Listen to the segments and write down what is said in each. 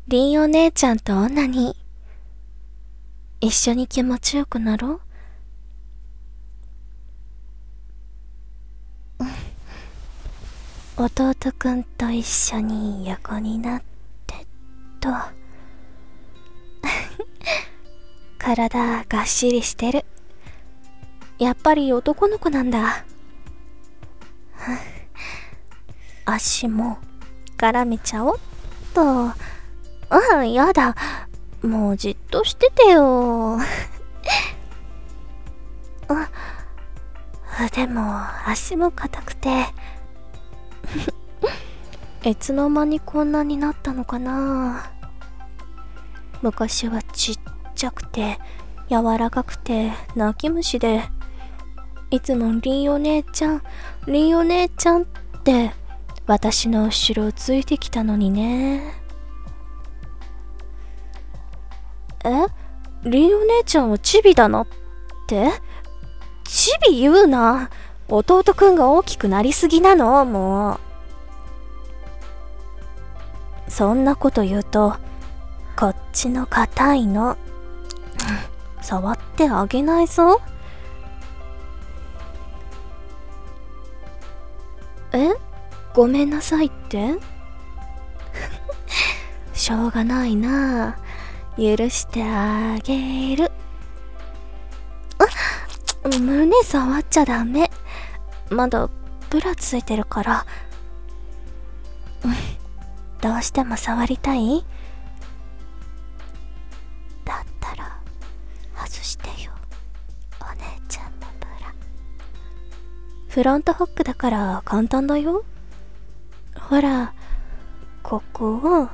りんお姉ちゃんと女に一緒に気持ちよくなろう。弟くんと一緒に横になってと体がっしりしてる。やっぱり男の子なんだ。足も絡めちゃおっと。やだ。もうじっとしててよ。でも足も硬くていつの間にこんなになったのかな。昔はちっちゃくて柔らかくて泣き虫で、いつもりんお姉ちゃん、りんお姉ちゃんって私の後ろをついてきたのにね。りんお姉ちゃんはチビだなって？チビ言うな。弟くんが大きくなりすぎなの、もう。そんなこと言うとこっちの硬いの触ってあげないぞ。ごめんなさいってしょうがないな。許してあげる。胸触っちゃダメ。まだブラついてるから。どうしても触りたい？だったら外してよ、お姉ちゃんのブラ。フロントホックだから簡単だよ。ほら、ここを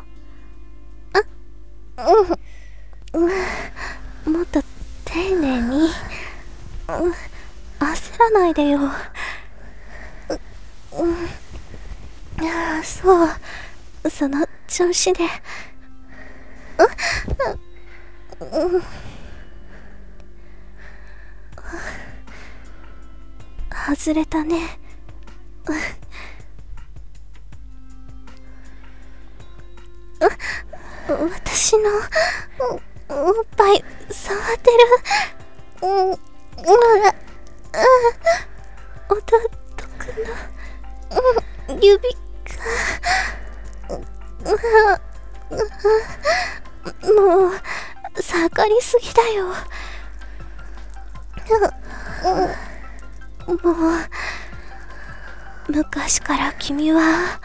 もっと丁寧に。焦らないでよ。そう、その調子で。外れたね。私のおっぱい触ってる。弟くんの指がもう盛りすぎだよ。もう昔から君は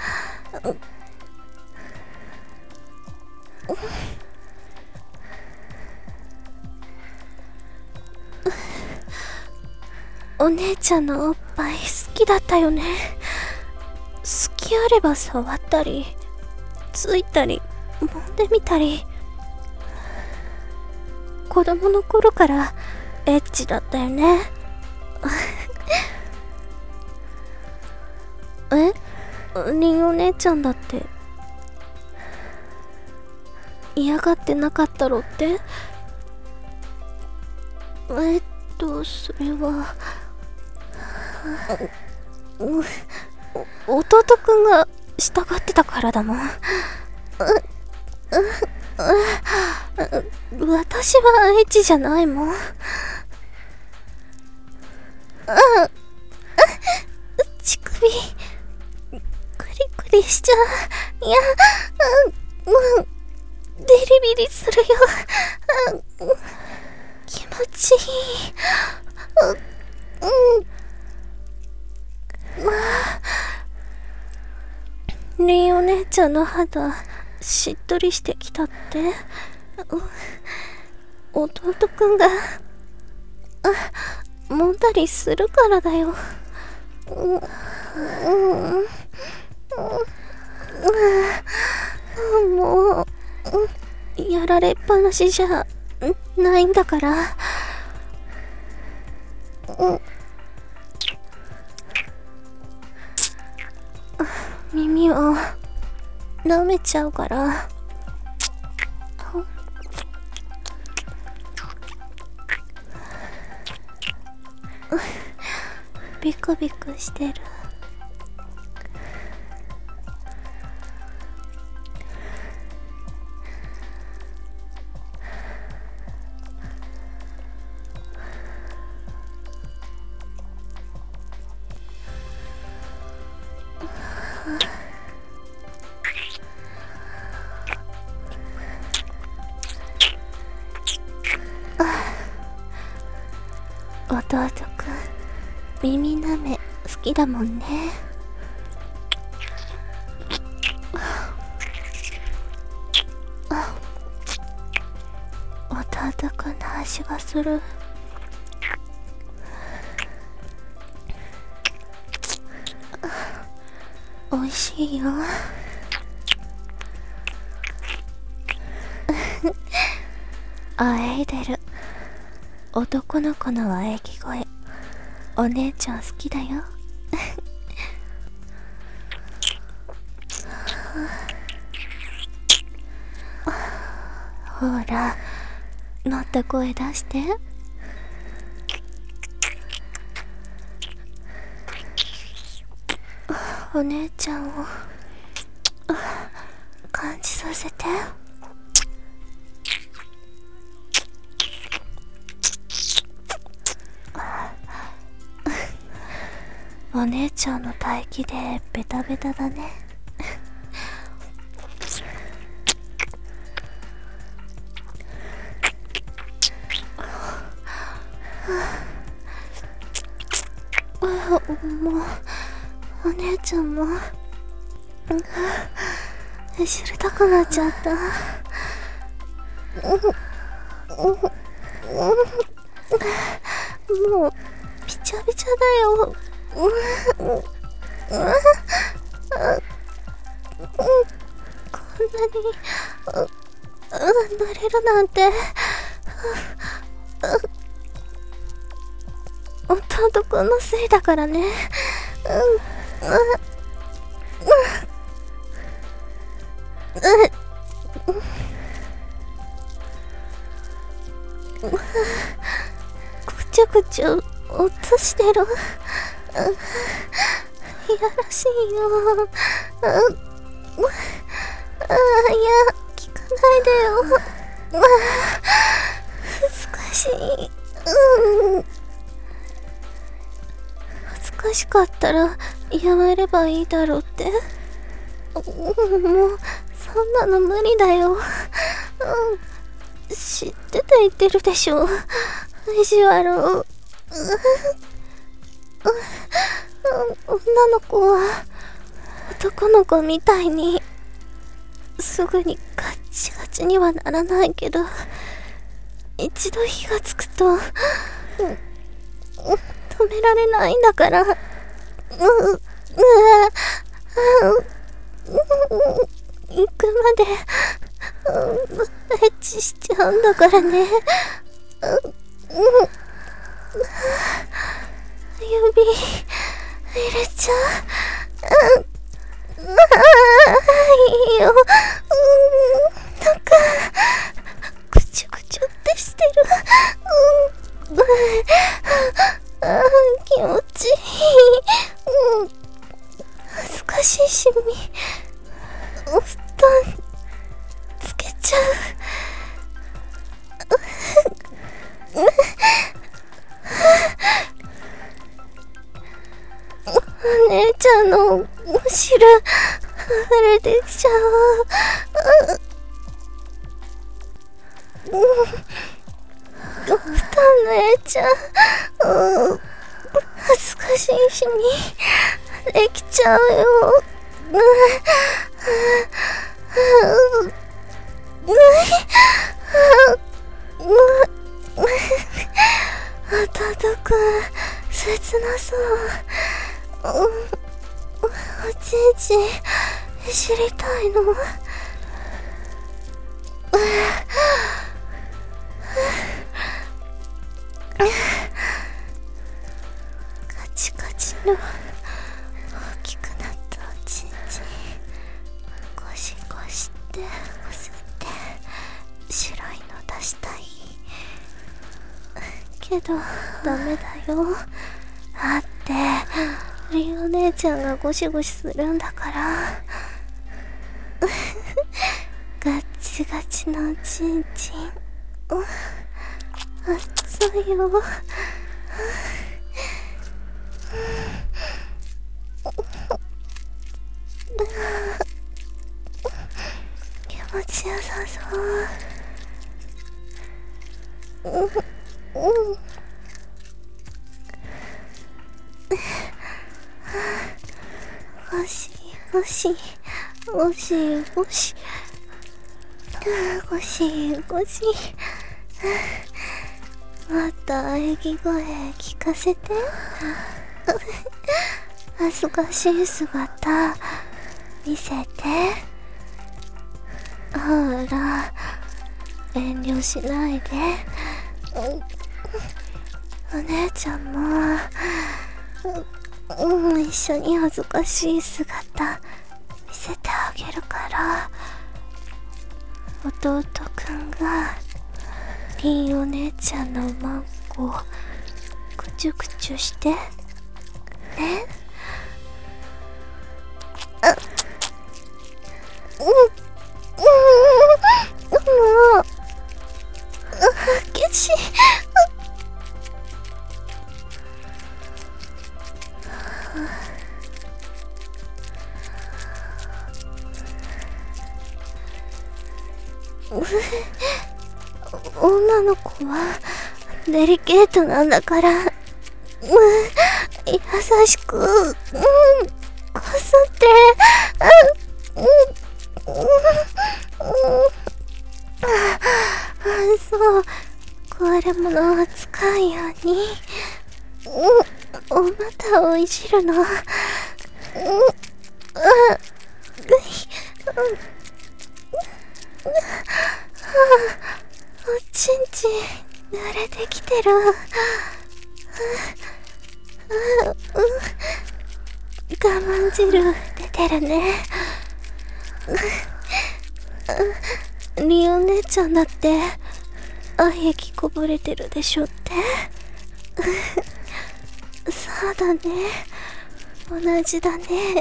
お姉ちゃんのおっぱい好きだったよね。好きあれば触ったりついたり揉んでみたり。子供の頃からエッチだったよね。りんお姉ちゃんだって嫌がってなかったろって？それは弟くんが従ってたからだもん。私はエッチじゃないもん。乳首クリクリしちゃう。いや、もうビリビリするよ。気持ちいい。りんお姉ちゃんの肌しっとりしてきたって？弟くんが揉んだりするからだよ。もうやられっぱなしじゃないんだから。耳を舐めちゃうから。ビクビクしてる。 弟くん、耳なめ好きだもんね。弟くんの味がする。おいしいよ。あえいでる。男の子の喘ぎ声、お姉ちゃん好きだよ。ほら、もっと声出して。お姉ちゃんを感じさせて。お姉ちゃんの唾液でベタベタだね。もうお姉ちゃんも知りたくなっちゃった。もうびちゃびちゃだよ。こんなに乗れるなんて。弟くんのせいだからね。ぐちゃぐちゃ落としてる。いやらしいよ。いや、聞かないでよ。難しい。恥ずかしかったらやめればいいだろうって。もうそんなの無理だよ。知ってて言ってるでしょ、意地悪。女の子は男の子みたいにすぐにガッチガチにはならないけど、一度火がつくと止められないんだから。行くまでエッチしちゃうんだからね。指入れちゃう。いいよ。なんかぐちゅぐちゅってしてる。気持ちいい。恥ずかしいしお布団つけちゃう。お姉ちゃんのお汁溢れてきちゃう。お布団のちゃう。恥ずかしいしにできちゃうよ。弟くん切なそう。おちんちん知りたいの？カチカチの大きくなったおちんちんゴシゴシってこすって白いの出したいけどダメだよ。だってりお姉ちゃんがゴシゴシするんだからガッチガチのおちんちん熱いよ。気持ちよさそう。 ゴシゴシゴシゴシゴシゴシ、また喘ぎ声聞かせて。恥ずかしい姿見せて。ほら遠慮しないで。お姉ちゃんも一緒に恥ずかしい姿見せてあげるから。弟くんがりんお姉ちゃんのマンコをくちゅくちゅしてね。もう激しい。女の子はデリケートなんだから、優しくこすって。そう、壊れ物を使うようにお股をいじるの。おちんちん濡れてきてる。我慢汁出てるね。りお姉ちゃんだって愛液こぼれてるでしょって。そうだね、同じだね。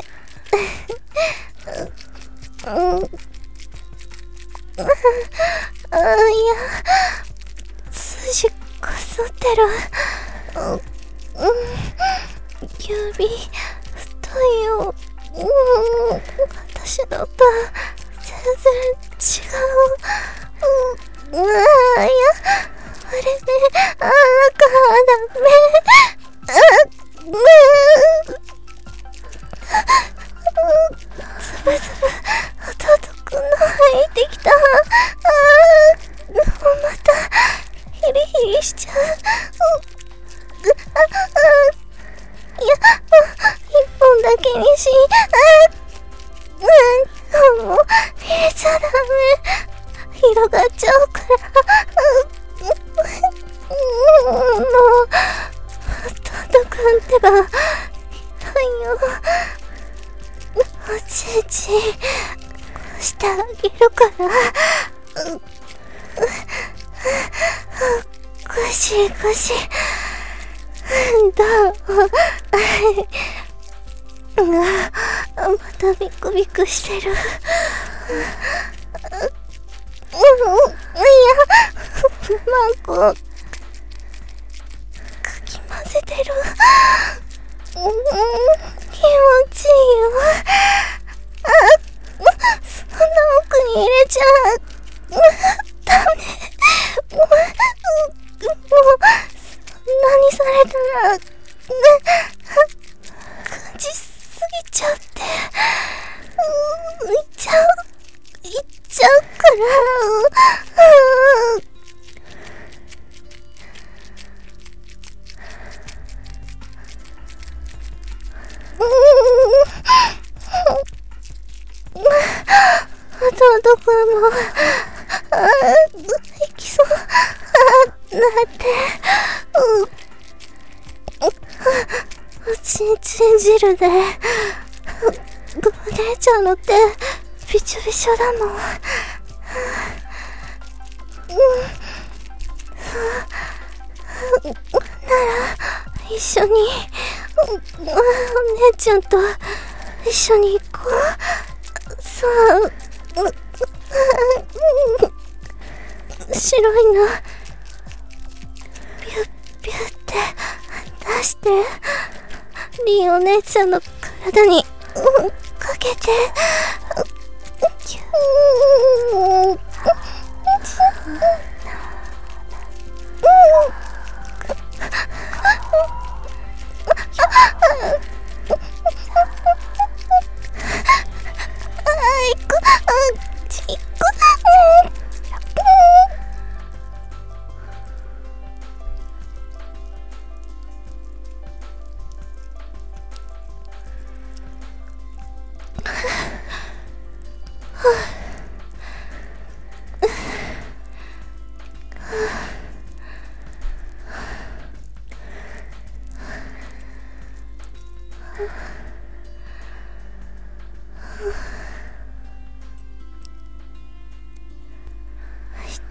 いや、筋こすってる。指太いよ。私のと全然違う。いや、あれね、あらかダメ。つぶつぶ弟くんの入ってきた。またヒリヒリしちゃう。いや、一本だけにし。もう入れちゃダメ。広がっちゃうから。もう弟くん手が広いよ。おちんちんしてあげるから。ゴシゴシ。どう？またビクビクしてる。いや、マンコかき混ぜてる。気持ちいいよ。そんな奥に入れちゃう。ダメ。もう何されたら感じすぎちゃって、いっちゃうから。弟くんもいきそうなって。おちんちん汁でお姉ちゃんの手びちょびちょだもん。なら一緒にお姉ちゃんと一緒に行こう。さあ、白いのビュッビュッって出してりんお姉ちゃんの体にかけて。キュー。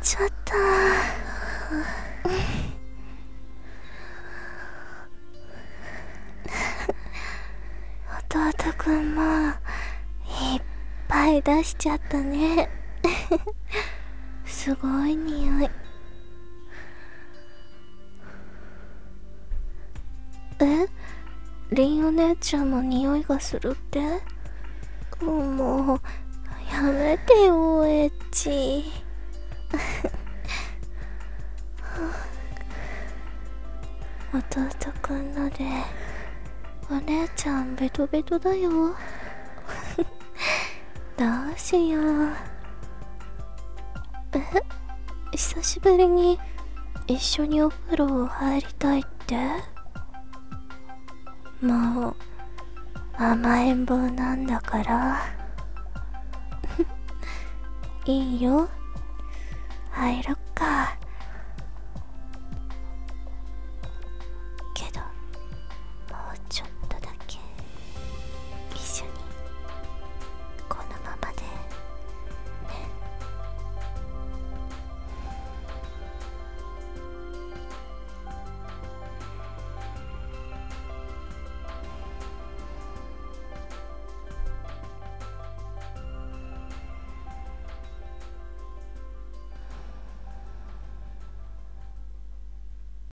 ちゃった。弟くんもいっぱい出しちゃったね。すごい匂い。リンお姉ちゃんも匂いがするって？もうやめてよ、エッチ。弟くんのでお姉ちゃんベトベトだよ。どうしよう。久しぶりに一緒にお風呂入りたいって？もう甘えん坊なんだから。いいよ、入ろっ